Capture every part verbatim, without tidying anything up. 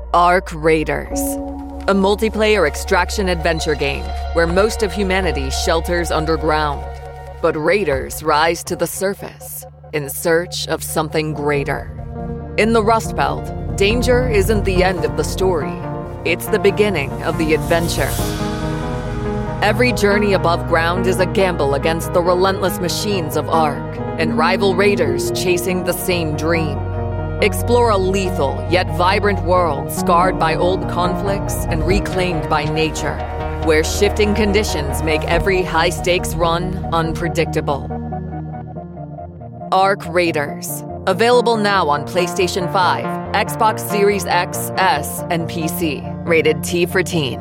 Ark Raiders, a multiplayer extraction adventure game where most of humanity shelters underground, but raiders rise to the surface in search of something greater. In the Rust Belt, danger isn't the end of the story. It's the beginning of the adventure. Every journey above ground is a gamble against the relentless machines of Ark and rival raiders chasing the same dream. Explore a lethal yet vibrant world scarred by old conflicts and reclaimed by nature, where shifting conditions make every high-stakes run unpredictable. Ark Raiders. Available now on PlayStation five, Xbox Series X, S, and P C. Rated T for Teen.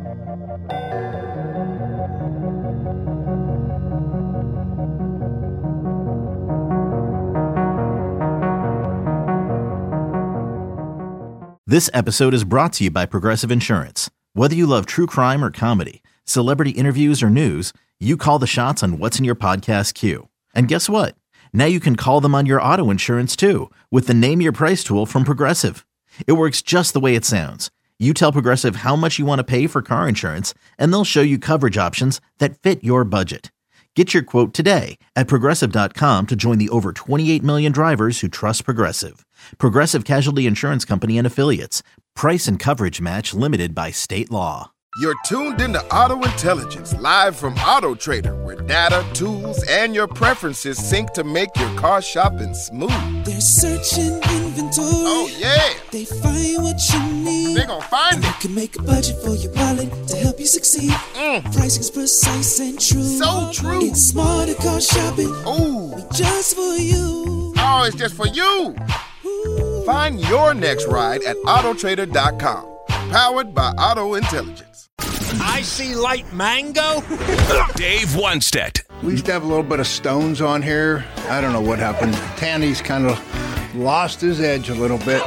This episode is brought to you by Progressive Insurance. Whether you love true crime or comedy, celebrity interviews or news, you call the shots on what's in your podcast queue. And guess what? Now you can call them on your auto insurance too with the Name Your Price tool from Progressive. It works just the way it sounds. You tell Progressive how much you want to pay for car insurance, and they'll show you coverage options that fit your budget. Get your quote today at Progressive dot com to join the over twenty-eight million drivers who trust Progressive. Progressive Casualty Insurance Company and Affiliates. Price and coverage match limited by state law. You're tuned into Auto Intelligence, live from Auto Trader, where data, tools, and your preferences sync to make your car shopping smooth. They're searching inventory. Oh, yeah. They find what you need. They're gonna find it. You can make a budget for your wallet to help you succeed. Mm. Pricing's precise and true. So true. It's smarter car shopping. Ooh. Just for you. Oh, it's just for you. Ooh. Find your next ride at Auto Trader dot com. Powered by Auto Intelligence. I see light mango. Dave Wannstedt. We used to have a little bit of stones on here. I don't know what happened. Tanny's kind of lost his edge a little bit.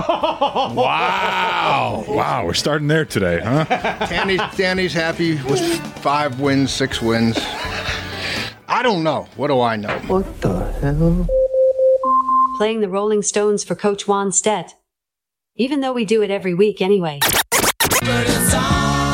Wow. Wow, we're starting there today, huh? Tanny's, Tanny's happy with five wins, six wins. I don't know. What do I know? What the hell? Playing the Rolling Stones for Coach Wannstedt. Even though we do it every week anyway. But it's all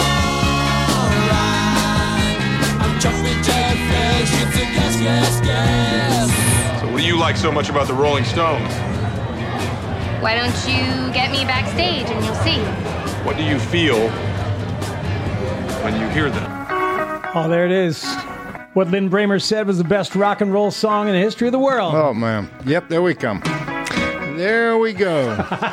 right. I'm jumping jack flash. It's a gas, gas, gas. So what do you like so much about the Rolling Stones? Why don't you get me backstage and you'll see? What do you feel when you hear them? Oh, there it is. What Lynn Bramer said was the best rock and roll song in the history of the world. Oh, man. Yep, there we come. There we go.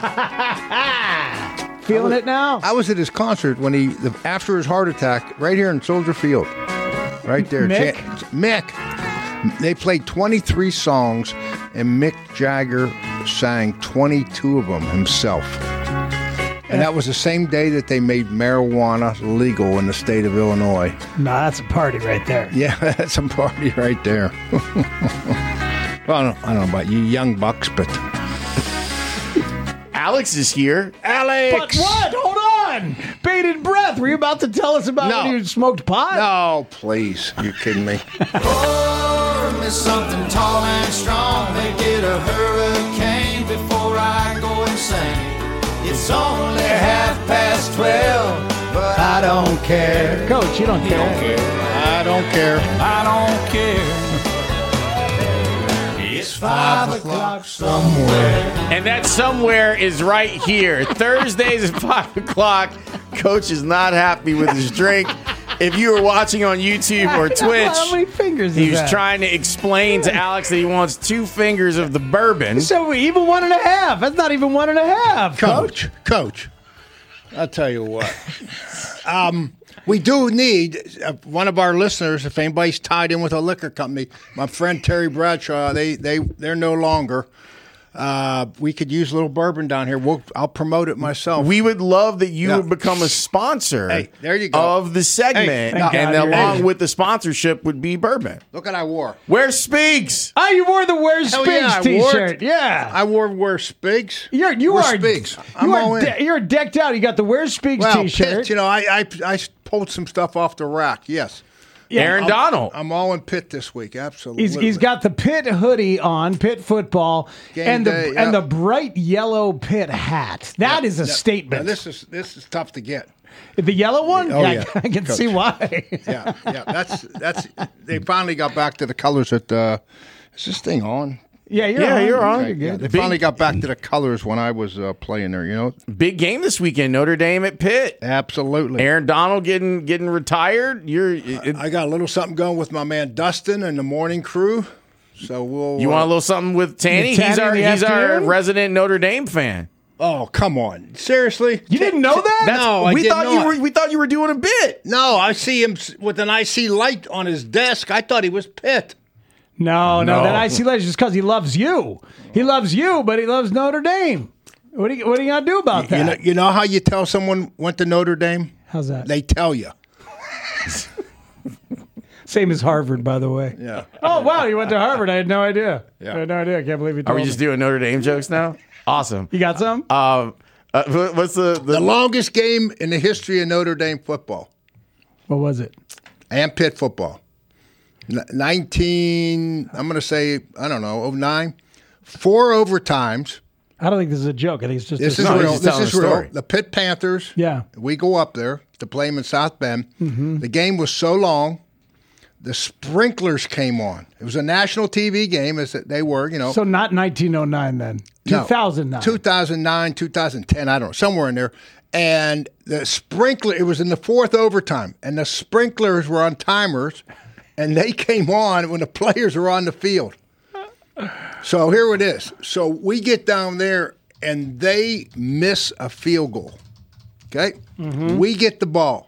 Feeling was, it now? I was at his concert when he, the, after his heart attack, right here in Soldier Field. Right there. Mick? Ch- Mick. They played twenty-three songs, and Mick Jagger sang twenty-two of them himself. And that was the same day that they made marijuana legal in the state of Illinois. Nah, that's a party right there. Yeah, that's a party right there. Well, I don't, I don't know about you young bucks, but... Alex is here. Alex! But what? Hold on! Bated breath. Were you about to tell us about No. when you smoked pot? No, please. You kidding me? Pour me something tall and strong. Make it a hurricane before I go insane. It's only half past twelve, but I don't care. Coach, you don't You care. don't care. I don't care. I don't care. It's five o'clock somewhere. And that somewhere is right here. Thursdays at five o'clock. Coach is not happy with his drink. If you were watching on YouTube or Twitch, How many fingers he is was that? trying to explain to Alex that he wants two fingers of the bourbon. So even one and a half. That's not even one and a half, Coach, Coach, I'll tell you what. Um, we do need uh, one of our listeners, if anybody's tied in with a liquor company, my friend Terry Bradshaw, they, they, they're no longer. Uh, we could use a little bourbon down here. We'll, I'll promote it myself. We would love that you Yeah. would become a sponsor Hey, there you go. of the segment. Hey, thank and God you're along here. with the sponsorship would be bourbon. Look what I wore. Where Speaks? Oh, you wore the Where's Hell Spigs yeah, I wore t-shirt. it. Yeah. I wore Where Spigs. You're, you Where are Spigs. You I'm all are in. de- you're decked out. You got the Where's Spigs Well, t-shirt. Pitt, you know, I, I I pulled some stuff off the rack. Yes. Yeah, Aaron I'm, Donald. I'm all in Pitt this week. Absolutely. He's, he's got the Pitt hoodie on, Pitt football, Game and the day, and yep. the bright yellow Pitt hat. That Yeah, is a yeah. statement. Now, this is this is tough to get. The yellow one? Oh, yeah. I can Coach. see why. Yeah, yeah. That's that's. They finally got back to the colors that. Uh, is this thing on? Yeah, you're Yeah, on. you're on. Okay, You're good. Yeah, they Big- finally got back to the colors when I was uh, playing there. You know, Big game this weekend. Notre Dame at Pitt. absolutely. Aaron Donald getting getting retired. You're. It, I got a little something going with my man Dustin and the morning crew. So we'll. you uh, want a little something with Tanny? With Tanny he's our in the he's our afternoon? resident Notre Dame fan. Oh, come on! Seriously? You didn't know that? That's, No, I we did thought you not. were we thought you were doing a bit. No, I see him s- with an I C light on his desk. I thought he was Pitt. No, no, No. that I C legend is because he loves you. He loves you, but he loves Notre Dame. What are you, what are you going to do about that? You know, you know how you tell someone went to Notre Dame? How's that? They tell you. Same as Harvard, by the way. Yeah. Oh, wow, you went to Harvard. I had no idea. Yeah. I had no idea. I can't believe you told Are we me. just doing Notre Dame jokes now? Awesome. You got some? Um, uh, what- what's the, the The longest game in the history of Notre Dame football What was it? and Pitt football. N- nineteen, I'm going to say, I don't know, oh nine. Four overtimes. I don't think this is a joke. I think it's just This a is No, he's real. just This telling is a real. story. The Pitt Panthers. Yeah. We go up there to play them in South Bend. Mm-hmm. The game was so long, the sprinklers came on. It was a national T V game, as they were, you know. So not nineteen oh nine then. No. two thousand nine. two thousand nine, two thousand ten, I don't know, somewhere in there. And the sprinkler, it was in the fourth overtime, and the sprinklers were on timers, and they came on when the players were on the field. So here it is. So we get down there, and they miss a field goal. Okay? We get the ball.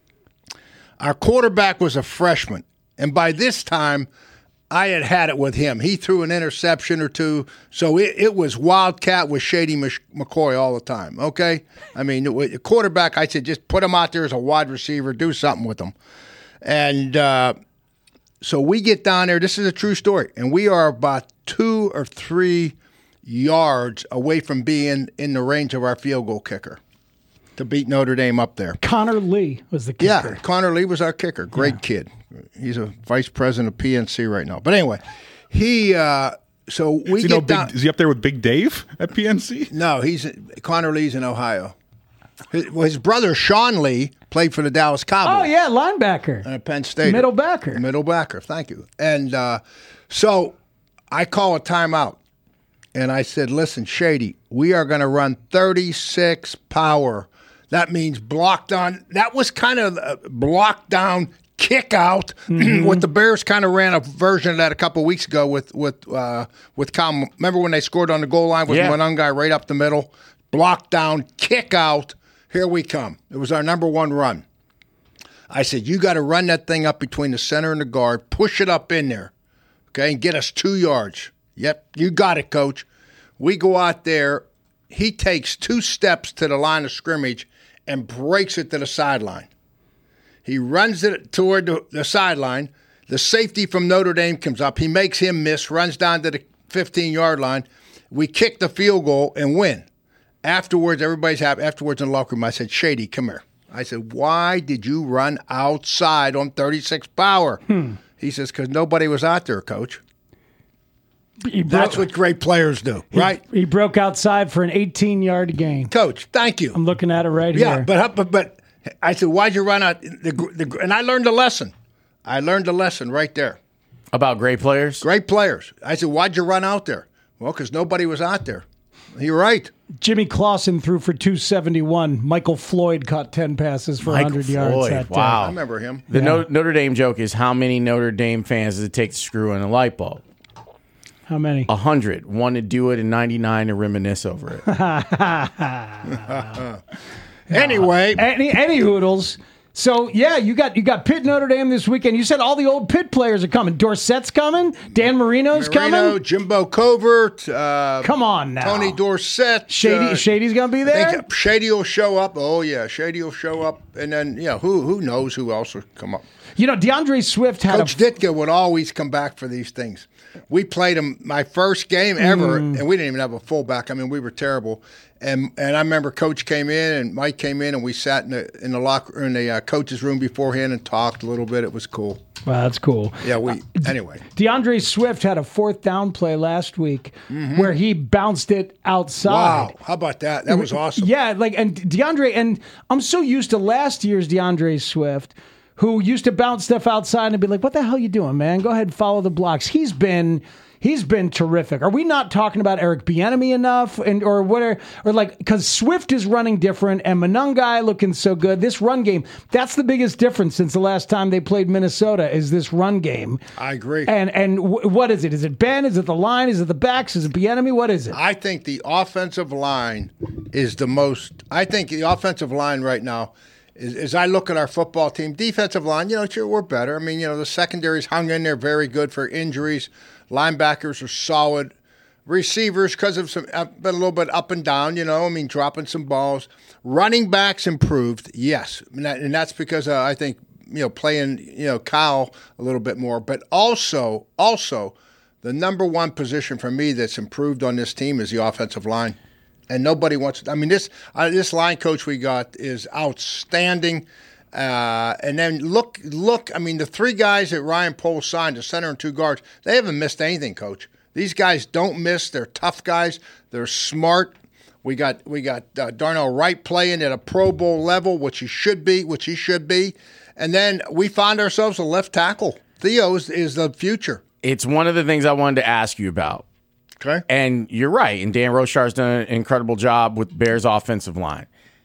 Our quarterback was a freshman, and by this time, I had had it with him. He threw an interception or two, so it, it was Wildcat with Shady Mc- McCoy all the time, okay? I mean, with the quarterback, I said, just put him out there as a wide receiver, do something with him. And uh, so we get down there. This is a true story, and we are about two or three yards away from being in the range of our field goal kicker to beat Notre Dame up there. Connor Lee was the kicker. Yeah, Connor Lee was our kicker. Great Yeah. kid. He's a vice president of P N C right now. But anyway, he uh, so we Is he, get no down. big, is he up there with Big Dave at P N C? No, he's Connor Lee's in Ohio. His, well, his brother Sean Lee played for the Dallas Cowboys. Oh, yeah, linebacker. And at Penn State. Middle backer. Middle backer. Thank you. And uh, so I call a timeout. And I said, listen, Shady, we are going to run thirty-six power. That means block down. That was kind of a block down, kick out. Mm-hmm. What the Bears kind of ran a version of that a couple weeks ago with with uh, with Cal. Remember when they scored on the goal line with Yeah. Monungai right up the middle? Block down, kick out. Here we come. It was our number one run. I said, you got to run that thing up between the center and the guard, push it up in there, okay, and get us two yards. Yep, you got it, Coach. We go out there. He takes two steps to the line of scrimmage and breaks it to the sideline. He runs it toward the, the sideline. The safety from Notre Dame comes up. He makes him miss, runs down to the fifteen-yard line. We kick the field goal and win. Afterwards, everybody's happy. Afterwards in the locker room, I said, Shady, come here. I said, why did you run outside on thirty-six power? Hmm. He says, because nobody was out there, Coach. He broke, That's what great players do, right? He broke outside for an eighteen-yard gain. Coach, thank you. I'm looking at it right Yeah, here. but but but I said, why'd you run out? The, the, and I learned a lesson. I learned a lesson right there. About great players? Great players. I said, why'd you run out there? Well, because nobody was out there. You're right. Jimmy Clausen threw for two seventy-one. Michael Floyd caught ten passes for Michael one hundred yards Floyd, that day. wow. I remember him. The Yeah. no- Notre Dame joke is how many Notre Dame fans does it take to screw in a light bulb? How many? A hundred. One to do it and ninety-nine to reminisce over it. Anyway, Any any hoodles. So yeah, you got you got Pitt Notre Dame this weekend. You said all the old Pitt players are coming. Dorsett's coming. Dan Marino's Marino, coming. Jimbo Covert. Uh, Come on now. Tony Dorsett. Shady uh, Shady's gonna be I there. think Shady will show up. Oh yeah, Shady will show up, and then yeah, who who knows who else will come up. You know, DeAndre Swift had Coach a Ditka would always come back for these things. We played them my first game ever, Mm. and we didn't even have a fullback. I mean, we were terrible. And and I remember Coach came in and Mike came in, and we sat in the in the locker in the uh, coach's room beforehand and talked a little bit. It was cool. Wow, that's cool. Yeah, we anyway. DeAndre Swift had a fourth down play last week Mhm. where he bounced it outside. Wow, how about that? That was awesome. Yeah, like and DeAndre, and I'm so used to last year's DeAndre Swift, who used to bounce stuff outside and be like, "What the hell you doing, man? Go ahead and follow the blocks." He's been he's been terrific. Are we not talking about Eric Bieniemy enough, and or what are or like because Swift is running different and Monangai looking so good. This run game, that's the biggest difference since the last time they played Minnesota. Is this run game? I agree. And and w- what is it? Is it Ben? Is it the line? Is it the backs? Is it Bieniemy? What is it? I think the offensive line is the most. I think the offensive line right now, is, as I look at our football team, defensive line, you know, sure, we're better. I mean, you know, the secondary's hung in there very good for injuries. Linebackers are solid. Receivers, because of some, uh, been a little bit up and down, you know, I mean, dropping some balls. Running backs improved, yes. And, that, and that's because uh, I think, you know, playing, you know, Kyle a little bit more. But also, also, the number one position for me that's improved on this team is the offensive line. And nobody wants, I mean, this uh, this line coach we got is outstanding. Uh, and then look, look. I mean, the three guys that Ryan Poles signed, the center and two guards, they haven't missed anything, Coach. These guys don't miss. They're tough guys. They're smart. We got we got uh, Darnell Wright playing at a Pro Bowl level, which he should be, which he should be. And then we find ourselves a left tackle. Theo is, is the future. It's one of the things I wanted to ask you about. Okay. And you're right. And Dan Rochar's done an incredible job with Bears' offensive line.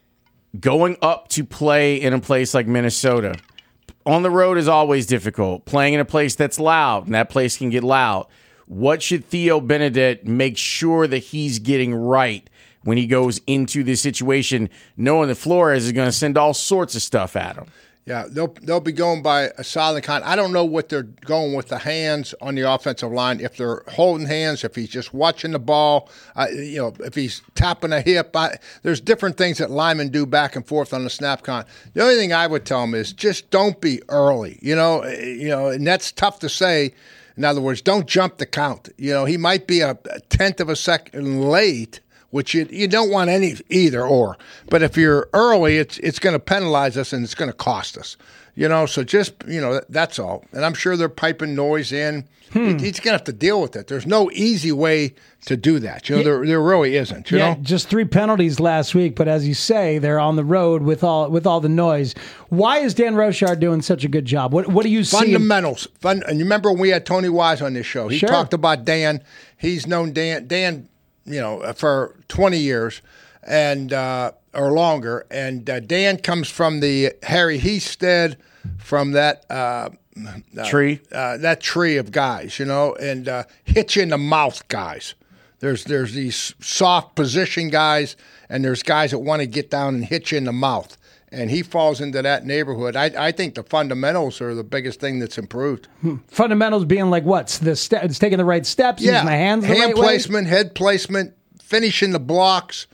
Going up to play in a place like Minnesota, on the road is always difficult. Playing in a place that's loud, and that place can get loud. What should Theo Benedict make sure that he's getting right when he goes into this situation, knowing that Flores is going to send all sorts of stuff at him? Yeah, they'll they'll be going by a solid con. I don't know what they're going with the hands on the offensive line. If they're holding hands, if he's just watching the ball, uh, you know, if he's tapping a hip. I, there's different things that linemen do back and forth on the snap con. The only thing I would tell them is just don't be early. You know, you know, and that's tough to say. In other words, don't jump the count. You know, he might be a, a tenth of a second late, which you you don't want any either or. But if you're early, it's it's going to penalize us and it's going to cost us. You know, so just, you know, that's all. And I'm sure they're piping noise in. Hmm. He's going to have to deal with it. There's no easy way to do that. You know, yeah. there there really isn't. You yeah, know, just three penalties last week, but as you say, they're on the road with all with all the noise. Why is Dan Rochar doing such a good job? What what do you see? Fundamentals. Fun, and you remember when we had Tony Wise on this show? He sure. talked about Dan. He's known Dan. Dan. You know, for twenty years and uh, or longer. And uh, Dan comes from the Harry Hested, from that uh, tree, uh, uh, that tree of guys, you know, and uh, hit you in the mouth guys. There's there's these soft position guys, and there's guys that want to get down and hit you in the mouth. And he falls into that neighborhood. I, I think the fundamentals are the biggest thing that's improved. Hmm. Fundamentals being like what? The ste- it's taking the right steps, yeah. using the hands the hand right placement, way? head placement, finishing the blocks.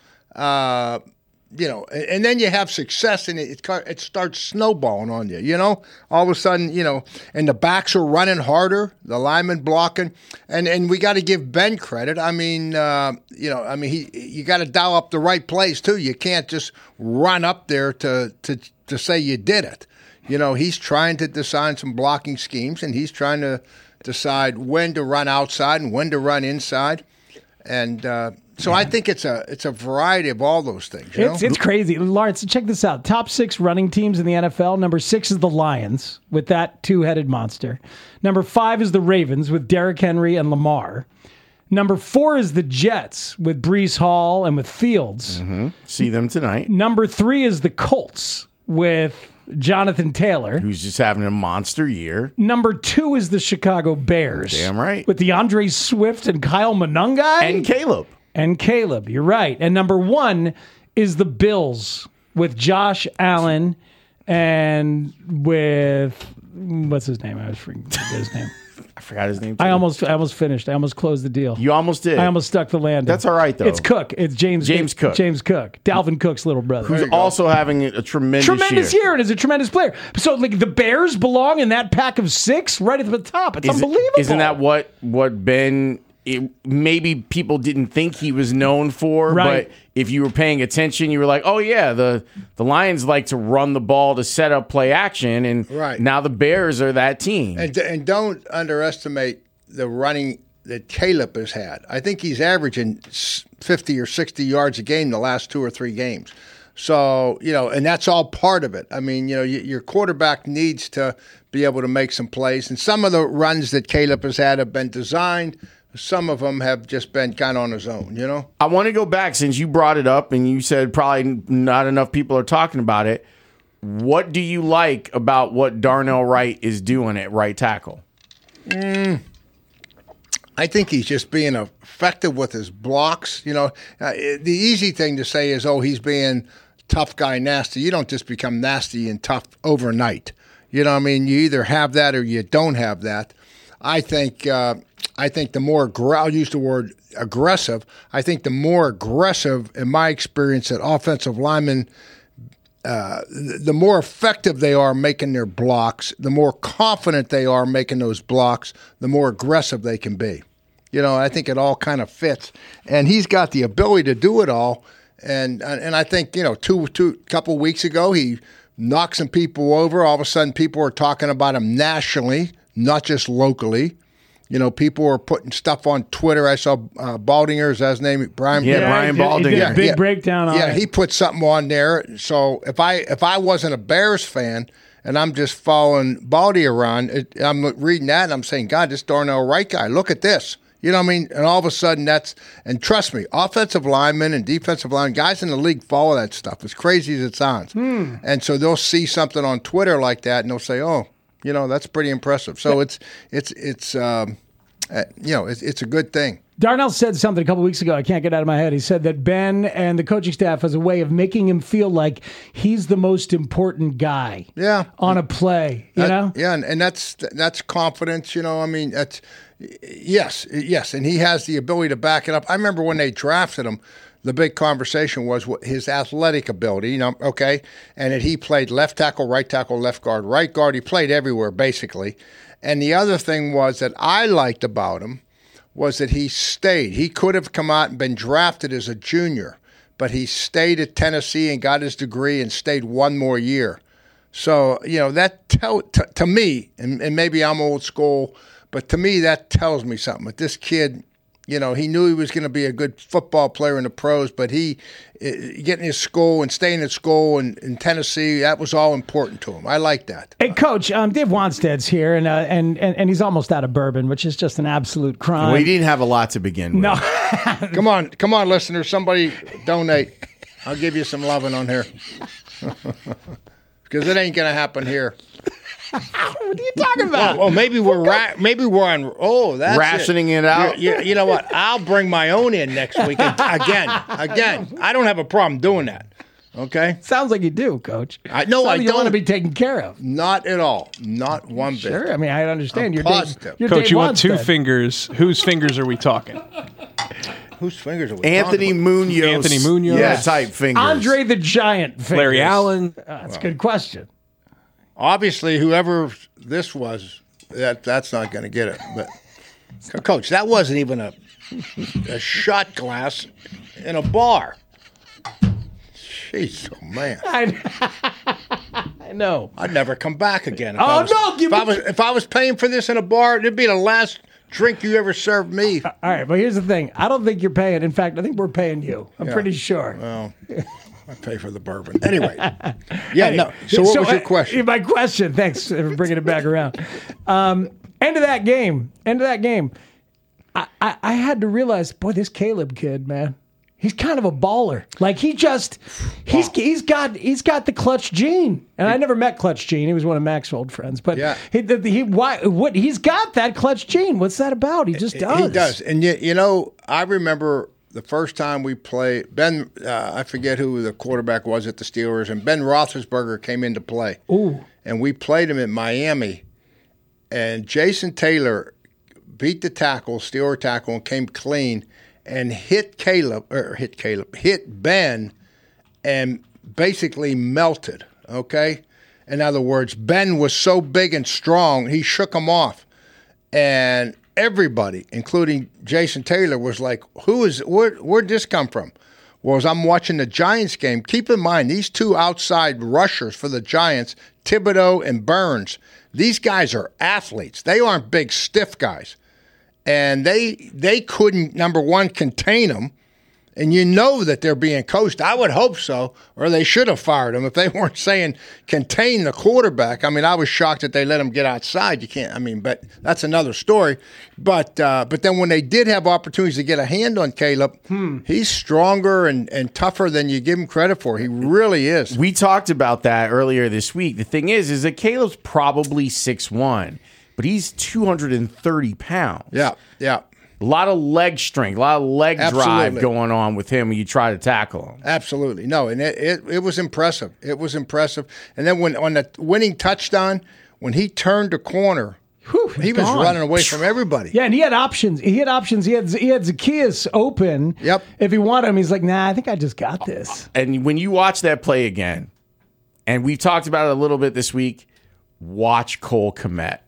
Uh, you know, and, and then you have success, and it, it it starts snowballing on you. You know, all of a sudden, you know, and the backs are running harder, the linemen blocking, and and we got to give Ben credit. I mean, uh, you know, I mean, he you got to dial up the right plays too. You can't just run up there to to to say you did it. You know, he's trying to design some blocking schemes, and he's trying to decide when to run outside and when to run inside, and. Uh, So I think it's a it's a variety of all those things. You it's know? it's crazy, Lawrence. Check this out: top six running teams in the N F L. Number six is the Lions with that two-headed monster. Number five is the Ravens with Derrick Henry and Lamar. Number four is the Jets with Breece Hall and with Fields. Mm-hmm. See them tonight. Number three is the Colts with Jonathan Taylor, who's just having a monster year. Number two is the Chicago Bears. Damn right. With DeAndre Swift and Kyle Monangai. And Caleb. And Caleb, you're right. And number one is the Bills with Josh Allen and with, what's his name? I was forgetting his name. forgot his name. Too. I almost, I almost finished. I almost closed the deal. You almost did. I almost stuck the landing. That's all right, though. It's Cook. It's James. James Cook. James Cook. Dalvin Cook's little brother. Who's also having a tremendous, tremendous year. year and is a tremendous player. So, like, the Bears belong in that pack of six, right at the top. It's Is it- unbelievable. Isn't that what what Ben? It, maybe people didn't think he was known for, Right. but if you were paying attention, you were like, "Oh yeah, the the Lions like to run the ball to set up play action," and Right. now the Bears are that team. And, and don't underestimate the running that Caleb has had. I think he's averaging fifty or sixty yards a game the last two or three games. So, you know, and that's all part of it. I mean, you know, your quarterback needs to be able to make some plays. And some of the runs that Caleb has had have been designed. Some of them have just been kind of on his own, you know? I want to go back since you brought it up and you said probably not enough people are talking about it. What do you like about what Darnell Wright is doing at right tackle? Mm, I think he's just being effective with his blocks. You know, uh, the easy thing to say is, oh, he's being tough guy nasty. You don't just become nasty and tough overnight. You know what I mean? You either have that or you don't have that. I think uh, I think the more aggr- I'll use the word aggressive. I think the more aggressive, in my experience, that offensive linemen, uh, the more effective they are making their blocks, the more confident they are making those blocks, the more aggressive they can be. You know, I think it all kind of fits, and he's got the ability to do it all. And and I think you know, two two couple weeks ago he knocked some people over. All of a sudden, people are talking about him nationally, not just locally. You know, people were putting stuff on Twitter. I saw uh, Baldinger, is that his name? Brian. Yeah, Brian he did- Baldinger. He did a big Yeah. breakdown on Yeah, it. he put something on there. So if I if I wasn't a Bears fan and I'm just following Baldy around, it, I'm reading that and I'm saying, God, this Darnell Wright guy, look at this. You know what I mean? And all of a sudden that's, and trust me, offensive linemen and defensive line guys in the league follow that stuff, as crazy as it sounds. Hmm. And so they'll see something on Twitter like that and they'll say, oh, you know, that's pretty impressive. So it's, it's, it's, um, uh, you know, it's, it's a good thing. Darnell said something a couple weeks ago. I can't get it out of my head. He said that Ben and the coaching staff has a way of making him feel like he's the most important guy. Yeah. On a play, you That- know? Yeah, and, and that's that's confidence, you know. I mean, that's yes, yes, and he has the ability to back it up. I remember when they drafted him, the big conversation was what his athletic ability, you know, okay, and that he played left tackle, right tackle, left guard, right guard. He played everywhere basically. And the other thing was that I liked about him was that he stayed. He could have come out and been drafted as a junior, but he stayed at Tennessee and got his degree and stayed one more year. So, you know, that tell, t- to me, and, and maybe I'm old school, but to me that tells me something. That this kid, you know, he knew he was going to be a good football player in the pros, but he, uh, getting his school and staying at school in, in Tennessee, that was all important to him. I like that. Hey, Coach, um, Dave Wanstead's here, and, uh, and and and he's almost out of bourbon, which is just an absolute crime. Well, he didn't have a lot to begin with. No. Come on, come on, listeners. Somebody donate. I'll give you some loving on here. Because it ain't going to happen here. What are you talking about? Well, well maybe we're ra- maybe we're on. Oh, that's Rationing it, it out. You, you, you know what? I'll bring my own in next week again. Again, I don't have a problem doing that. Okay. Sounds like you do, Coach. I no, Sounds I like you don't want to be taken care of. Not at all. Not one bit. Sure. I mean, I understand. I'm you're positive. Dave, you're Coach, Dave you want two Wanstead. fingers. Whose fingers are we talking? Whose fingers are we Anthony talking about? Munoz. Anthony Munoz. Yeah, type fingers. Andre the Giant. Fingers. Larry Allen. Uh, that's a good question. Obviously, whoever this was, that that's not going to get it. But Coach, that wasn't even a a shot glass in a bar. Jeez, oh man! I, I know. I'd never come back again. If Oh, I was, no, give If I me- was if I was paying for this in a bar, it'd be the last drink you ever served me. All right, but here's the thing. I don't think you're paying. In fact, I think we're paying you. I'm Yeah. pretty sure. Well, I pay for the bourbon anyway. Yeah, no. So what was your uh, question? My question. Thanks for bringing it back around. Um, end of that game. End of that game. I, I, I had to realize, boy, this Caleb kid, man, he's kind of a baller. Like he just, he's he's got he's got the Clutch gene. And I never met Clutch Gene. He was one of Mac's old friends. But Yeah. he, the, he why what he's got that Clutch gene. What's that about? He just does. He does. And yet, you know, I remember the first time we played, Ben, uh, I forget who the quarterback was at the Steelers, and Ben Roethlisberger came into play. Ooh. And we played him in Miami. And Jason Taylor beat the tackle, steal a tackle, and came clean and hit Caleb, or hit Caleb, hit Ben, and basically melted, okay? In other words, Ben was so big and strong, he shook him off. And everybody, including Jason Taylor, was like, who is, where, where'd this come from? Well, as I'm watching the Giants game, keep in mind, these two outside rushers for the Giants, Thibodeau and Burns, these guys are athletes. They aren't big, stiff guys. And they they couldn't, number one, contain them. And you know that they're being coached. I would hope so, or they should have fired him if they weren't saying contain the quarterback. I mean, I was shocked that they let him get outside. You can't, I mean, but that's another story. But uh, but then when they did have opportunities to get a hand on Caleb, hmm. he's stronger and, and tougher than you give him credit for. He really is. We talked about that earlier this week. The thing is, is that Caleb's probably six one, but he's two hundred thirty pounds. Yeah, yeah. A lot of leg strength, a lot of leg Absolutely. drive going on with him when you try to tackle him. Absolutely. No, and it, it, it was impressive. It was impressive. And then when on the winning touchdown, when he turned the corner, Whew, he was gone. running away from everybody. Yeah, and he had options. He had options. He had he had Zacchaeus open. Yep. If he wanted him, he's like, nah, I think I just got this. And when you watch that play again, and we've talked about it a little bit this week, watch Cole Kmet.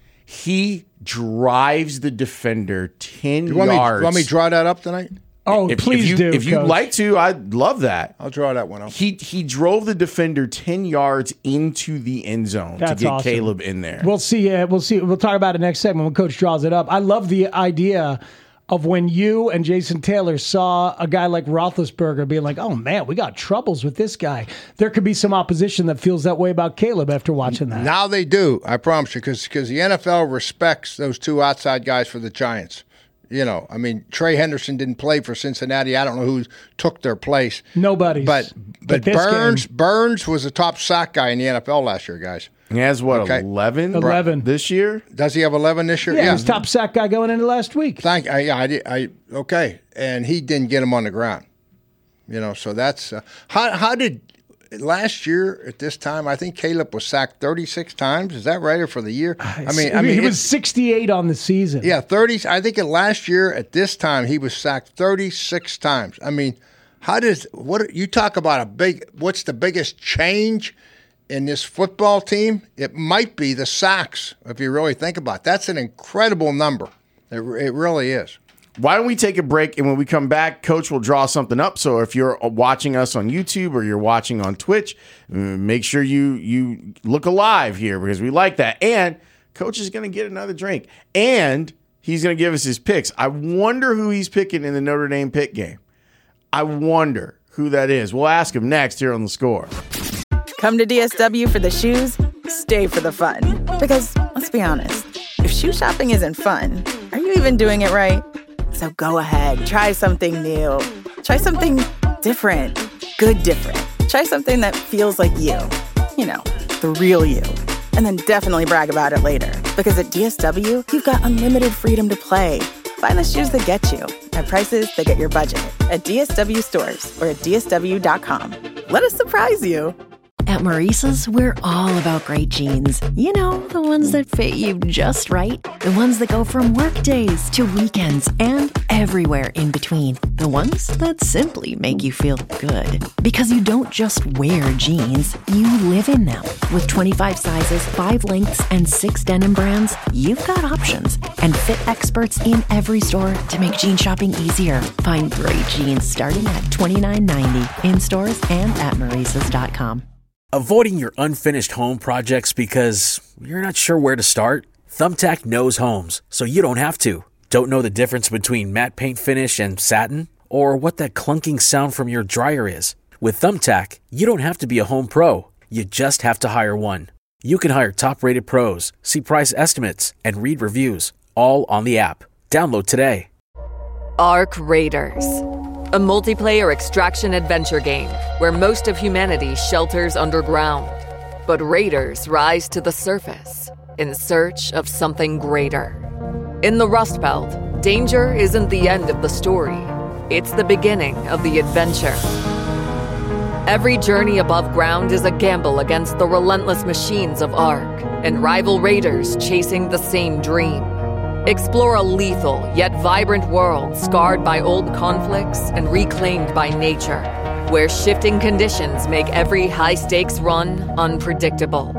He drives the defender ten you want yards. Me, you want me to draw that up tonight? Oh, if, please if you, do. If you'd Coach. like to, I'd love that. I'll draw that one up. He he drove the defender ten yards into the end zone That's to get awesome. Caleb in there. We'll see. Uh, we'll see. We'll talk about it next segment when Coach draws it up. I love the idea of when you and Jason Taylor saw a guy like Roethlisberger being like, oh, man, we got troubles with this guy. There could be some opposition that feels that way about Caleb after watching that. Now they do, I promise you, because the N F L respects those two outside guys for the Giants. You know, I mean, Trey Henderson didn't play for Cincinnati. I don't know who took their place. Nobody. But but, but Burns game. Burns was a top sack guy in the N F L last year, guys. He has, what, okay. eleven? eleven this year? Does he have eleven this year? Yeah, yeah. He was top sack guy going into last week. Thank I, yeah, I, did, I okay. And he didn't get him on the ground. You know, so that's uh, – how how did – last year at this time, I think Caleb was sacked thirty-six times. Is that right, or for the year? I mean, I mean, he it, was sixty-eight on the season. Yeah, thirty. I think last year at this time he was sacked thirty-six times. I mean, how does what you talk about a big? What's the biggest change in this football team? It might be the sacks. If you really think about it. That's an incredible number. It, it really is. Why don't we take a break, and when we come back, Coach will draw something up. So if you're watching us on YouTube or you're watching on Twitch, make sure you you look alive here because we like that. And Coach is going to get another drink, and he's going to give us his picks. I wonder who he's picking in the Notre Dame Pitt game. I wonder who that is. We'll ask him next here on The Score. Come to D S W for the shoes, stay for the fun. Because, let's be honest, if shoe shopping isn't fun, are you even doing it right? So go ahead, try something new. Try something different. Good different. Try something that feels like you. You know, the real you. And then definitely brag about it later. Because at D S W, you've got unlimited freedom to play. Find the shoes that get you at prices that get your budget. At D S W stores or at D S W dot com. Let us surprise you. At Maurice's, we're all about great jeans. You know, the ones that fit you just right. The ones that go from work days to weekends and everywhere in between. The ones that simply make you feel good. Because you don't just wear jeans, you live in them. With twenty-five sizes, five lengths, and six denim brands, you've got options. And fit experts in every store to make jean shopping easier. Find great jeans starting at twenty-nine ninety in stores and at Maurice's dot com. Avoiding your unfinished home projects because you're not sure where to start? Thumbtack knows homes, so you don't have to. Don't know the difference between matte paint finish and satin? Or what that clunking sound from your dryer is? With Thumbtack, you don't have to be a home pro. You just have to hire one. You can hire top-rated pros, see price estimates, and read reviews, all on the app. Download today. Arc Raiders, a multiplayer extraction adventure game where most of humanity shelters underground. But raiders rise to the surface in search of something greater. In the Rust Belt, danger isn't the end of the story. It's the beginning of the adventure. Every journey above ground is a gamble against the relentless machines of Arc and rival raiders chasing the same dream. Explore a lethal yet vibrant world scarred by old conflicts and reclaimed by nature, where shifting conditions make every high-stakes run unpredictable.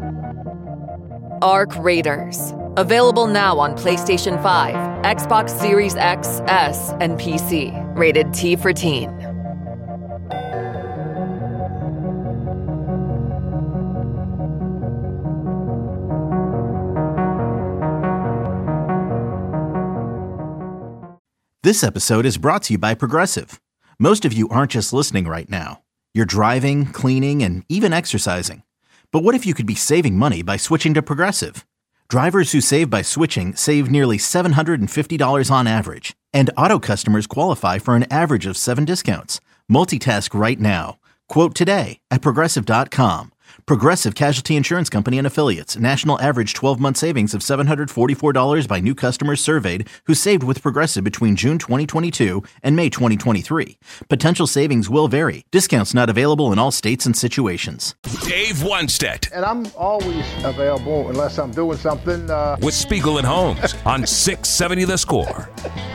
Ark Raiders. Available now on PlayStation five, Xbox Series X, S, and P C. Rated T for Teen. This episode is brought to you by Progressive. Most of you aren't just listening right now. You're driving, cleaning, and even exercising. But what if you could be saving money by switching to Progressive? Drivers who save by switching save nearly seven hundred fifty dollars on average. And auto customers qualify for an average of seven discounts. Multitask right now. Quote today at Progressive dot com. Progressive Casualty Insurance Company and Affiliates. National average twelve-month savings of seven hundred forty-four dollars by new customers surveyed who saved with Progressive between June twenty twenty-two and May twenty twenty-three. Potential savings will vary. Discounts not available in all states and situations. Dave Wannstedt. And I'm always available unless I'm doing something. Uh... With Spiegel and Holmes on six seventy The Score.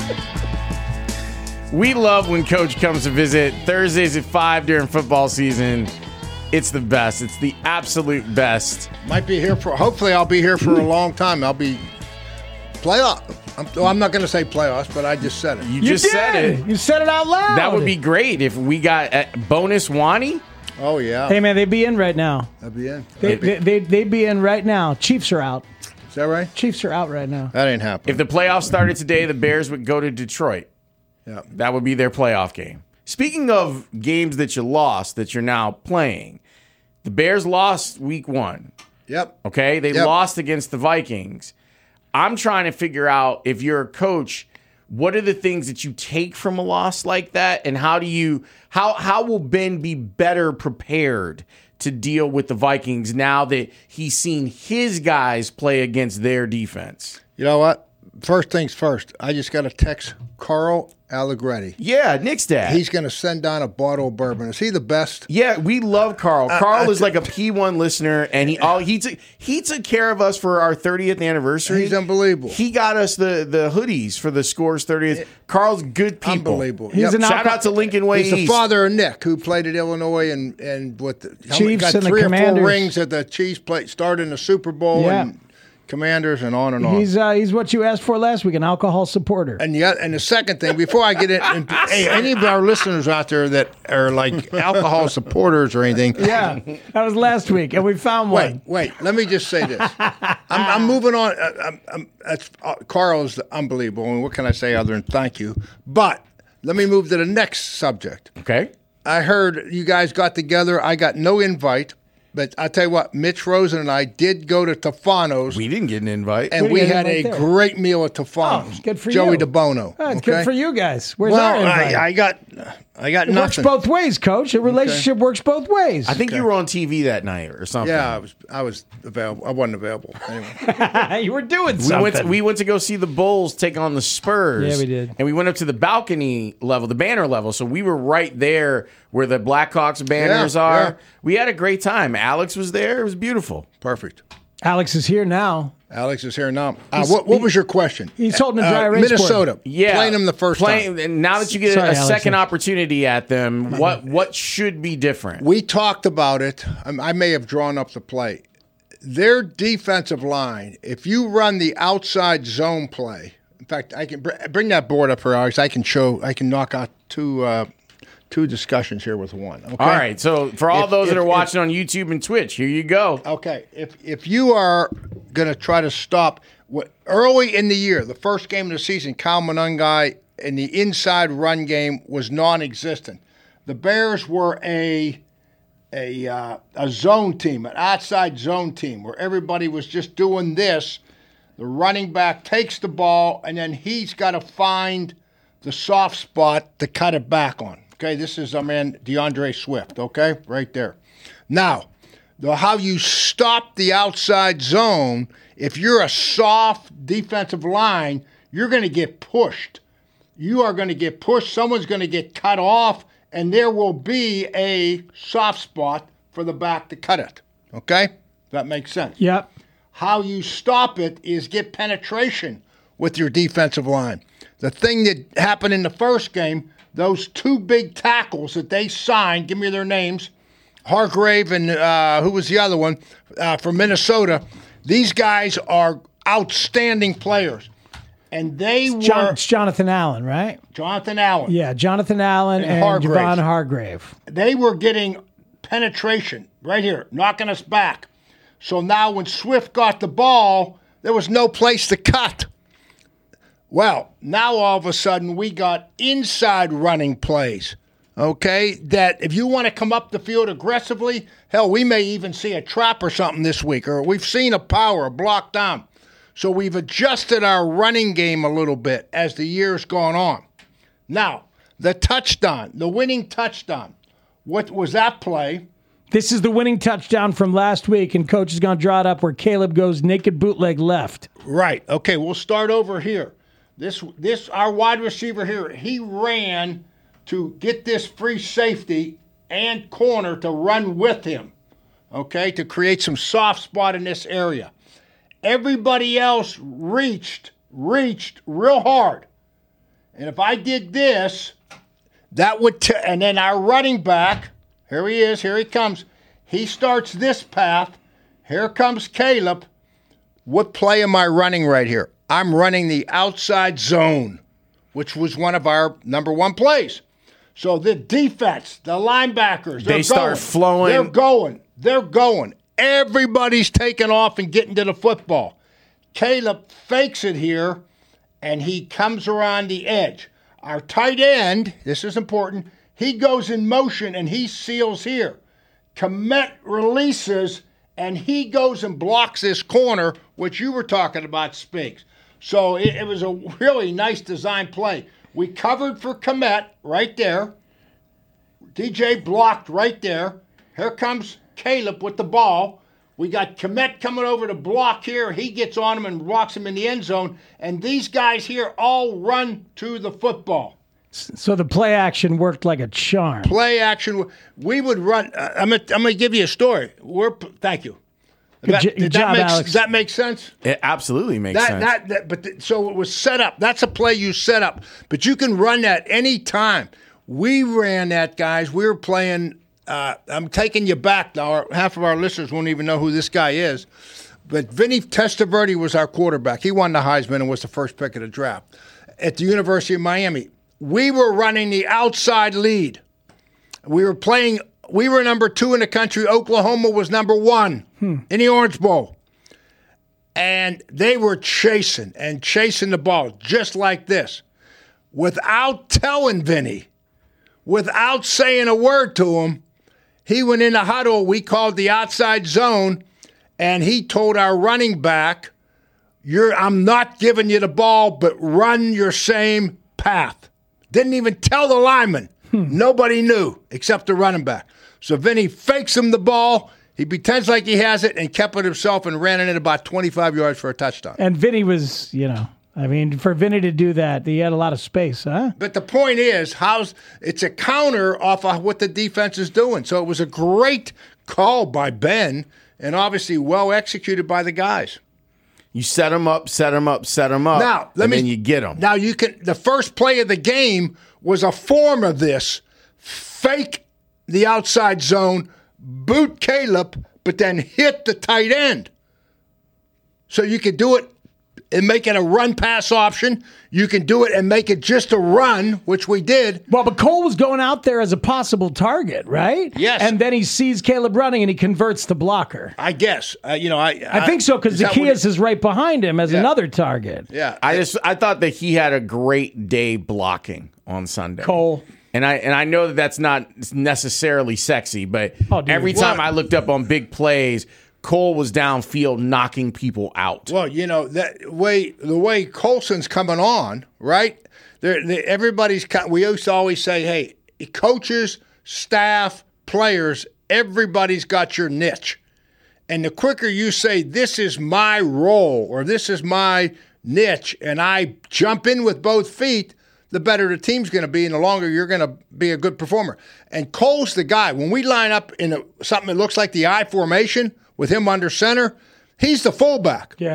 We love when Coach comes to visit Thursdays at five during football season. It's the best. It's the absolute best. Might be here for, hopefully I'll be here for a long time. I'll be playoff. I'm, well, I'm not going to say playoffs, but I just said it. You, You just did. said it. You said it out loud. That would be great if we got a bonus Wani. Oh, yeah. Hey, man, they'd be in right now. That'd be in. They, That'd be. they, they, they'd be in right now. Chiefs are out. Is that right? Chiefs are out right now. That ain't happening. If the playoffs started today, the Bears would go to Detroit. Yeah. That would be their playoff game. Speaking of games that you lost that you're now playing, the Bears lost week one. Yep. Okay? They Yep. lost against the Vikings. I'm trying to figure out, if you're a coach, what are the things that you take from a loss like that, and how do you how how will Ben be better prepared to deal with the Vikings now that he's seen his guys play against their defense? You know what? First things first, I just got to text Carl Allegretti. Yeah, Nick's dad. He's going to send down a bottle of bourbon. Is he the best? Yeah, we love Carl. Uh, Carl I is t- like a P one listener, and he all he took he took care of us for our thirtieth anniversary. He's unbelievable. He got us the the hoodies for the Scores thirtieth. Carl's good people. Unbelievable. He's Yep. an Shout alco- out to Lincoln Way He's the East. father of Nick, who played at Illinois and and what the, how many- Chiefs got and the three or Commanders. four rings at the Chiefs. Played started in the Super Bowl Yeah. and Commanders and on and on. He's uh, he's what you asked for last week, an alcohol supporter. And yet, and the second thing, before I get in, and, hey, any of our listeners out there that are like alcohol supporters or anything, Yeah, that was last week, and we found wait, one. wait, let me just say this. I'm, I'm moving on. Uh, I'm, I'm, that's, uh, Carl's unbelievable, and what can I say other than thank you? But let me move to the next subject. Okay. I heard you guys got together. I got no invite. But I tell you what, Mitch Rosen and I did go to Tofano's. We didn't get an invite. And We we didn't had get a an invite there. great meal at Tofano's. Oh, good for Joey you. DeBono. Oh, it's okay? good for you guys. Where's well, our invite? I, I got, I got it works nothing. both ways, Coach. A relationship works both ways. I think you were on T V that night or something. Yeah, I was, I was available. I wasn't available anyway. you were doing We something. went, to, we went to go see the Bulls take on the Spurs. Yeah, we did. And we went up to the balcony level, the banner level. So we were right there where the Blackhawks banners Yeah, are. yeah. We had a great time. Alex was there. It was beautiful. Perfect. Alex is here now. Alex is here now. Uh, what, what was your question? He's holding a Uh, dry erase board. Minnesota. Yeah, Playing them the first Playing- time. And now that you get Sorry, a Alex. second opportunity at them, what what should be different? We talked about it. I, I may have drawn up the play. Their defensive line, if you run the outside zone play, in fact, I can br- bring that board up here, Alex. I can show, I can knock out two uh, two discussions here with one. Okay? All right. So for all If- those that if- are watching on YouTube and Twitch, here you go. Okay, if if you are going to try to stop what early in the year, the first game of the season, Kyle Monangai in the inside run game was non-existent. The Bears were a a uh, a zone team, an outside zone team, where everybody was just doing this. The running back takes the ball, and then he's got to find the soft spot to cut it back on. Okay, this is our man DeAndre Swift. Okay, right there. Now, the, how you stop the outside zone, if you're a soft defensive line, you're going to get pushed. You are going to get pushed. Someone's going to get cut off, and there will be a soft spot for the back to cut it. Okay? That makes sense. Yep. How you stop it is get penetration. with your defensive line. The thing that happened in the first game, those two big tackles that they signed, give me their names, Hargrave and uh, who was the other one uh, from Minnesota. These guys are outstanding players. And they It's were John, it's Jonathan Allen, right? Jonathan Allen. Yeah, Jonathan Allen and, And Hargrave. Javon Hargrave. They were getting penetration right here, knocking us back. So now when Swift got the ball, there was no place to cut. Well, now all of a sudden we got inside running plays, okay, that if you want to come up the field aggressively, hell, we may even see a trap or something this week, or we've seen a power, a block down. So we've adjusted our running game a little bit as the year's gone on. Now, the touchdown, the winning touchdown, what was that play? This is the winning touchdown from last week, and Coach is going to draw it up where Caleb goes naked bootleg left. Right. Okay, we'll start over here. This, this, our wide receiver here, he ran to get this free safety and corner to run with him, okay, to create some soft spot in this area. Everybody else reached, reached real hard. And if I did this, that would, t- and then our running back, here he is, here he comes. He starts this path. Here comes Caleb. What play am I running right here? I'm running the outside zone, which was one of our number one plays. So the defense, the linebackers, They they're start going. flowing. They're going. They're going. Everybody's taking off and getting to the football. Caleb fakes it here, and he comes around the edge. Our tight end, this is important, he goes in motion, and he seals here. Komet releases, and he goes and blocks this corner, which you were talking about, Speaks. So it, it was a really nice design play. We covered for Komet right there. D J blocked right there. Here comes Caleb with the ball. We got Komet coming over to block here. He gets on him and blocks him in the end zone. And these guys here all run to the football. So the play action worked like a charm. Play action. We would run. Uh, I'm going to give you a story. We're, thank you. Good, That- j- did good that job, make, Alex. Does that make sense? It absolutely makes That, sense. that, that, but th- so it was set up. That's a play you set up. But you can run that any time. We ran that, guys. We were playing. Uh, I'm taking you back now. Our, half of our listeners won't even know who this guy is. But Vinny Testaverde was our quarterback. He won the Heisman and was the first pick of the draft at the University of Miami. We were running the outside lead. We were playing. We were number two in the country. Oklahoma was number one Hmm. in the Orange Bowl. And they were chasing and chasing the ball just like this. Without telling Vinny, without saying a word to him, he went in the huddle. We called the outside zone, and he told our running back, "You're, I'm not giving you the ball, but run your same path." Didn't even tell the lineman. Nobody knew except the running back. So Vinny fakes him the ball. He pretends like he has it and kept it himself and ran it in about twenty-five yards for a touchdown. And Vinny was, you know, I mean, for Vinny to do that, he had a lot of space, huh? But the point is, how's it's a counter off of what the defense is doing. So it was a great call by Ben and obviously well executed by the guys. You set them up, set them up, set them up, Now, let and me, then you get them. Now you can. The first play of the game was a form of this: fake the outside zone, boot Caleb, but then hit the tight end. So you could do it and make it a run pass option. You can do it and make it just a run, which we did. Well, but Cole was going out there as a possible target, right? Yes. And then he sees Caleb running and he converts the blocker. I guess. Uh, you know, I, I, think so because is that what Zacchaeus is right behind him as Yeah. another target. Yeah. I just I thought that he had a great day blocking on Sunday. Cole. And I and I know that that's not necessarily sexy, but Oh, dude. every time Well- I looked up on big plays, Cole was downfield knocking people out. Well, you know that way. The way Colson's coming on, right? They're, they, everybody's. co- We used to always say, "Hey, coaches, staff, players, everybody's got your niche." And the quicker you say, "This is my role" or "This is my niche," and I jump in with both feet, the better the team's going to be, and the longer you're going to be a good performer. And Cole's the guy. When we line up in a, something that looks like the I formation with him under center, he's the fullback. Yeah.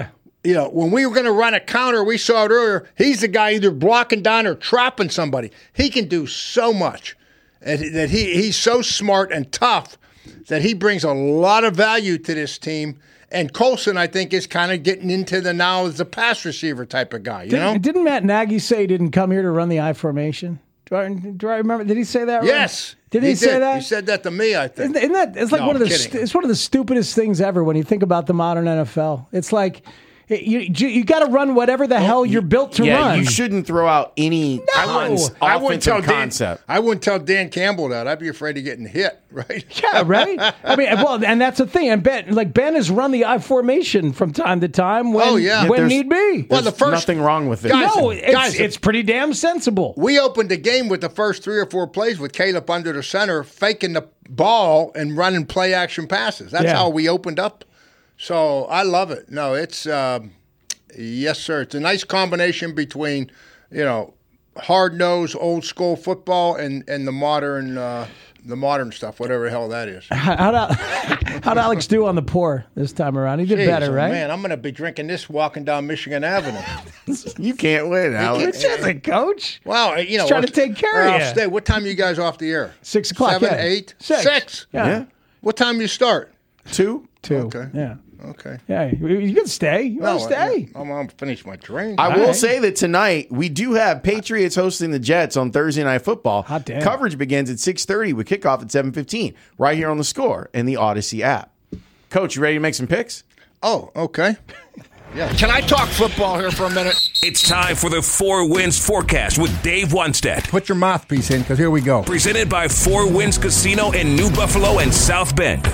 you know, when we were going to run a counter, we saw it earlier, he's the guy either blocking down or trapping somebody. He can do so much. And that he he's so smart and tough that he brings a lot of value to this team. And Colson, I think, is kind of getting into the now as a pass receiver type of guy. You Did, know? Didn't Matt Nagy say he didn't come here to run the I formation? Do I, do I remember? Did he say that? Right? Yes. Did he, he say did. that? He said that to me, I think. Isn't, isn't that? It's like No, one of the. I'm st- kidding. It's one of the stupidest things ever when you think about the modern N F L. It's like. You you, you got to run whatever the hell you're built to yeah, run. you shouldn't throw out any No. offensive I wouldn't tell Dan, concept. I wouldn't tell Dan Campbell that. I'd be afraid of getting hit, right? Yeah, right. I mean, well, and that's the thing. And Ben, like Ben, has run the I formation from time to time when, Oh, yeah. when There's- need be. Well, the There's first nothing wrong with it. Guys, no, it's, guys, it's pretty damn sensible. We opened the game with the first three or four plays with Caleb under the center, faking the ball and running play action passes. That's Yeah. how we opened up. So I love it. No, it's um, yes, sir. It's a nice combination between, you know, hard nosed old school football and and the modern uh, the modern stuff, whatever the hell that is. How, how'd, how'd Alex do on the pour this time around? He did Jeez, better, oh, right? Man, I'm going to be drinking this walking down Michigan Avenue. You can't win, Alex. Which isn't, Coach. Well, you know, He's trying to take care of I'll you. Stay. What time are you guys off the air? Six o'clock. Seven, yeah. eight, Six. six. Yeah. Yeah. What time you start? Two. Two. Okay. Yeah. Okay. Yeah. You you can stay. You want to stay? I'm going to finish my drink. I All will right. say that tonight we do have Patriots hosting the Jets on Thursday Night Football. Hot damn. Coverage begins at six thirty with kickoff at seven fifteen right here on the Score and the Odyssey app. Coach, you ready to make some picks? Oh, okay. Yeah. Can I talk football here for a minute? It's time for the Four Winds Forecast with Dave Wannstedt. Put your mouthpiece in, because here we go. Presented by Four Winds Casino in New Buffalo and South Bend.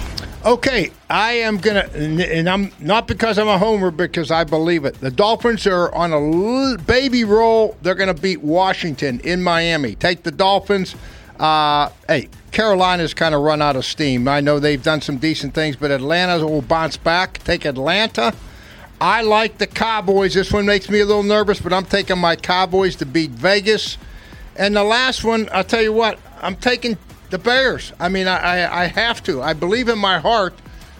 Okay, I am going to, and I'm not because I'm a homer, because I believe it. The Dolphins are on a little baby roll. They're going to beat Washington in Miami. Take the Dolphins. Uh, hey, Carolina's kind of run out of steam. I know they've done some decent things, but Atlanta will bounce back. Take Atlanta. I like the Cowboys. This one makes me a little nervous, but I'm taking my Cowboys to beat Vegas. And the last one, I'll tell you what, I'm taking the Bears. I mean, I, I, I have to. I believe in my heart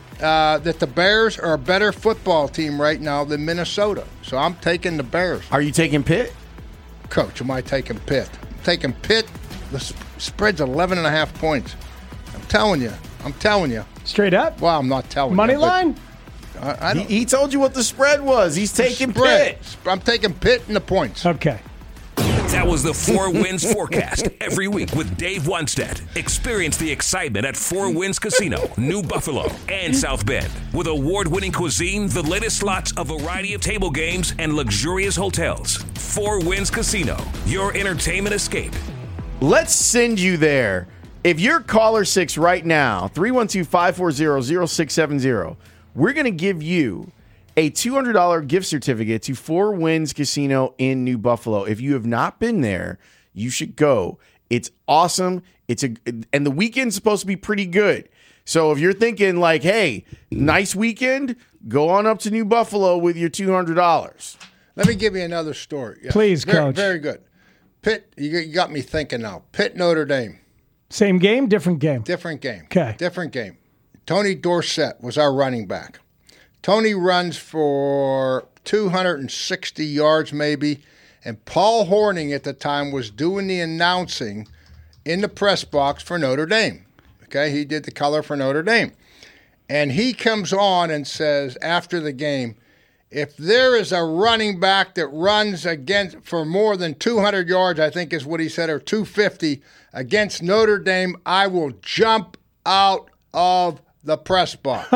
uh, that the Bears are a better football team right now than Minnesota. So I'm taking the Bears. Are you taking Pitt? Coach, am I taking Pitt? I'm taking Pitt. The sp- spread's eleven and a half points. I'm telling you. I'm telling you. Straight up? Well, I'm not telling Money you. but line? I, I He, don't, he told you what the spread was. He's taking spread. Pitt. I'm taking Pitt and the points. Okay. That was the Four Winds Forecast every week with Dave Wannstedt. Experience the excitement at Four Winds Casino, New Buffalo, and South Bend. With award-winning cuisine, the latest slots, a variety of table games, and luxurious hotels. Four Winds Casino, your entertainment escape. Let's send you there. If you're caller six right now, three one two, five four zero, zero six seven zero, we're going to give you a two hundred dollars gift certificate to Four Winds Casino in New Buffalo. If you have not been there, you should go. It's awesome. It's a and the weekend's supposed to be pretty good. So if you're thinking like, hey, nice weekend, go on up to New Buffalo with your two hundred dollars. Let me give you another story. Yes. Please, very, Coach. Very good. Pitt, you you got me thinking now. Pitt, Notre Dame. Same game, different game. Different game. Okay. Different game. Tony Dorsett was our running back. Tony runs for two hundred sixty yards maybe, and Paul Horning at the time was doing the announcing in the press box for Notre Dame. Okay, he did the color for Notre Dame. And he comes on and says after the game, if there is a running back that runs against for more than two hundred yards, I think is what he said, or two fifty against Notre Dame, I will jump out of the press box.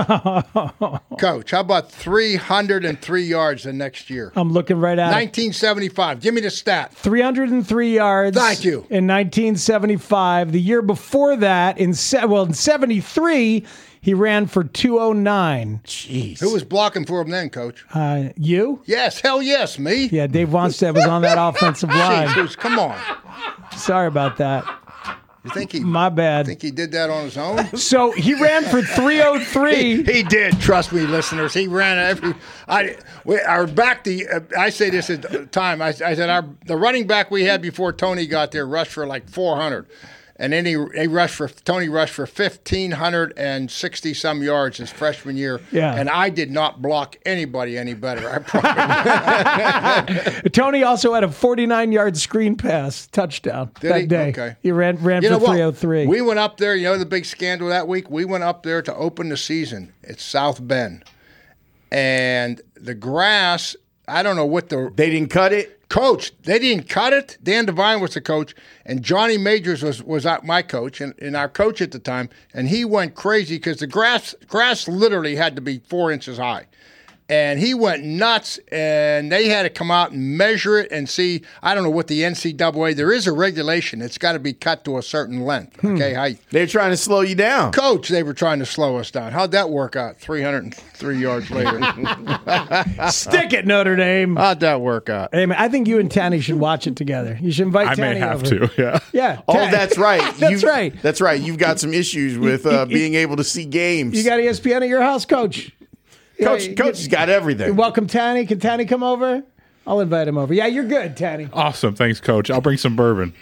Coach, how about three hundred three yards the next year? I'm looking right at it. nineteen seventy-five. Give me the stat. three hundred three yards. Thank you. In nineteen seventy-five. The year before that, in se- well, in seventy-three, he ran for two oh nine. Jeez. Who was blocking for him then, Coach? Uh, you? Yes, hell yes, me. Yeah, Dave Wannstedt was on that offensive line. Jesus, come on. Sorry about that. You think he? My bad. Think he did that on his own? So he ran for three oh three. he, he did. Trust me, listeners. He ran every. I we, our back. The uh, I say this at the time. I, I said our the running back we had before Tony got there rushed for like four hundred, And then he, he rushed for Tony rushed for fifteen sixty some yards his freshman year. Yeah. And I did not block anybody any better. I promise. Tony also had a forty-nine yard screen pass touchdown Did that he? day. Okay. He ran ran You know for what? three oh three. We went up there. You know the big scandal that week? We went up there to open the season at South Bend. And the grass, I don't know what the... They didn't cut it? Coach, they didn't cut it. Dan Devine was the coach, and Johnny Majors was was my coach, and, and our coach at the time, and he went crazy because the grass grass literally had to be four inches high. And he went nuts, and they had to come out and measure it and see. I don't know what the N C double A, there is a regulation. It's got to be cut to a certain length, okay, height. They're trying to slow you down. Coach, they were trying to slow us down. How'd that work out three hundred three yards later? Stick it, Notre Dame. How'd that work out? Hey, man, I think you and Tanny should watch it together. You should invite I Tanny may have over. to, yeah. Yeah. Oh, Tan- that's right. That's You- right. That's right. You've got some issues with uh, being able to see games. You got E S P N at your house, Coach? Coach, Yeah, Coach has got everything. Welcome, Tanny. Can Tanny come over? I'll invite him over. Yeah, you're good, Tanny. Awesome. Thanks, Coach. I'll bring some bourbon.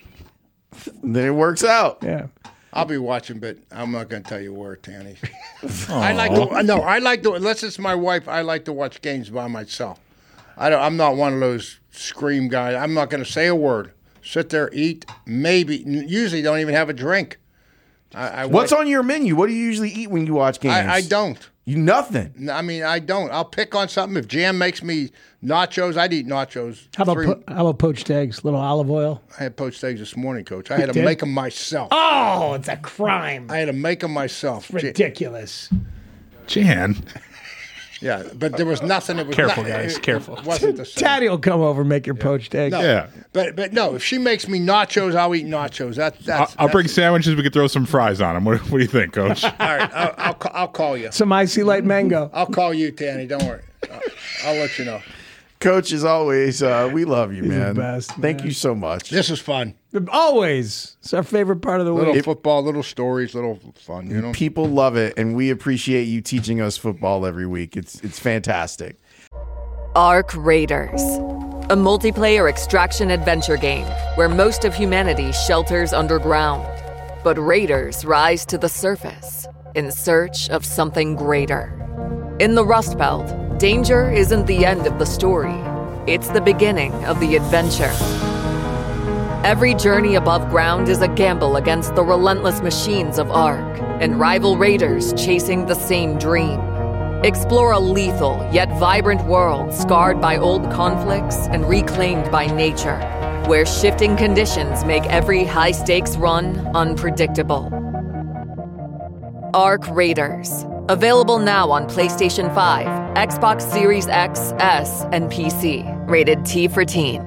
Then it works out. Yeah. I'll be watching, but I'm not going to tell you where, Tanny. I like to. No, I like to. Unless it's my wife, I like to watch games by myself. I don't, I'm not one of those scream guys. I'm not going to say a word. Sit there, eat, maybe. Usually, don't even have a drink. I, I What's watch, on your menu? What do you usually eat when you watch games? I, I don't. You nothing. I mean, I don't. I'll pick on something. If jam makes me nachos, I'd eat nachos. How about Three- po- how about poached eggs? Little olive oil. I had poached eggs this morning, Coach. I had to did? make them myself. Oh, it's a crime. I had to make them myself. Ridiculous. Jan. Yeah, but there was nothing. It was Careful, not, guys, it, careful. It wasn't the same. Tanny will come over and make your poached eggs. No, Yeah. but but no. If she makes me nachos, I'll eat nachos. That, I'll, that's. I'll that's bring sandwiches. We could throw some fries on them. What, what do you think, Coach? All right, I'll, I'll ca- I'll call you. Some icy light mango. I'll call you, Tanny. Don't worry. I'll, I'll let you know. Coach, as always, uh, we love you, He's the man. best, Thank man. you so much. This is fun. Always. It's our favorite part of the Little week. football, little stories, little fun. You know. People love it, and we appreciate you teaching us football every week. It's it's fantastic. Ark Raiders, a multiplayer extraction adventure game where most of humanity shelters underground. But raiders rise to the surface in search of something greater. In the Rust Belt, danger isn't the end of the story. It's the beginning of the adventure. Every journey above ground is a gamble against the relentless machines of Ark and rival raiders chasing the same dream. Explore a lethal yet vibrant world scarred by old conflicts and reclaimed by nature, where shifting conditions make every high-stakes run unpredictable. Ark Raiders. Available now on PlayStation five, Xbox Series X, S, and P C. Rated T for teen.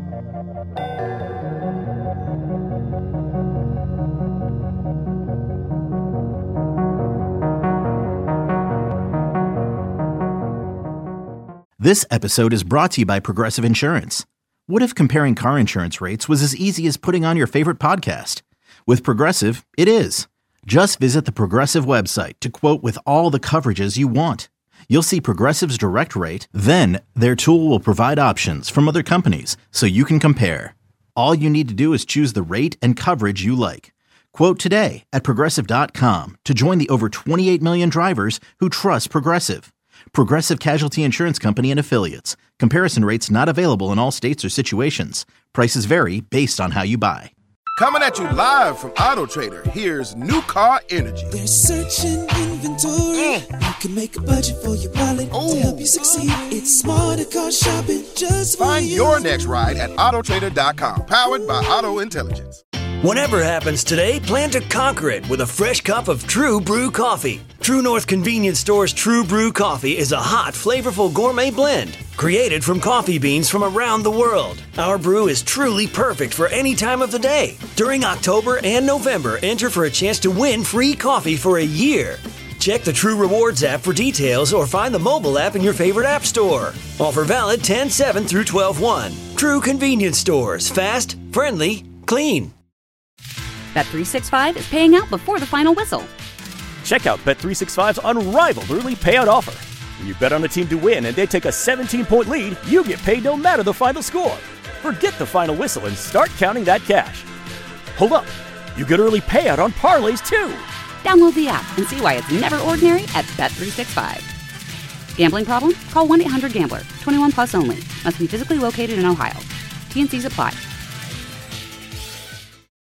This episode is brought to you by Progressive Insurance. What if comparing car insurance rates was as easy as putting on your favorite podcast? With Progressive, it is. Just visit the Progressive website to quote with all the coverages you want. You'll see Progressive's direct rate, then their tool will provide options from other companies so you can compare. All you need to do is choose the rate and coverage you like. Quote today at Progressive dot com to join the over twenty-eight million drivers who trust Progressive. Progressive Casualty Insurance Company and Affiliates. Comparison rates not available in all states or situations. Prices vary based on how you buy. Coming at you live from Auto Trader, here's New Car Energy. They're searching inventory. You can make a budget for your wallet to help you succeed. It's smarter car shopping just for Find you. your next ride at Auto Trader dot com. Powered by Auto Intelligence. Whatever happens today, plan to conquer it with a fresh cup of True Brew coffee. True North Convenience Store's True Brew coffee is a hot, flavorful gourmet blend created from coffee beans from around the world. Our brew is truly perfect for any time of the day. During October and November, enter for a chance to win free coffee for a year. Check the True Rewards app for details or find the mobile app in your favorite app store. Offer valid ten seven through twelve one. True Convenience Stores. Fast, friendly, clean. Bet three sixty-five is paying out before the final whistle. Check out Bet three sixty-five's unrivaled early payout offer. When you bet on a team to win and they take a seventeen-point lead, you get paid no matter the final score. Forget the final whistle and start counting that cash. Hold up. You get early payout on parlays, too. Download the app and see why it's never ordinary at Bet three sixty-five. Gambling problem? Call one eight hundred gambler. twenty-one plus only. Must be physically located in Ohio. T and C's apply.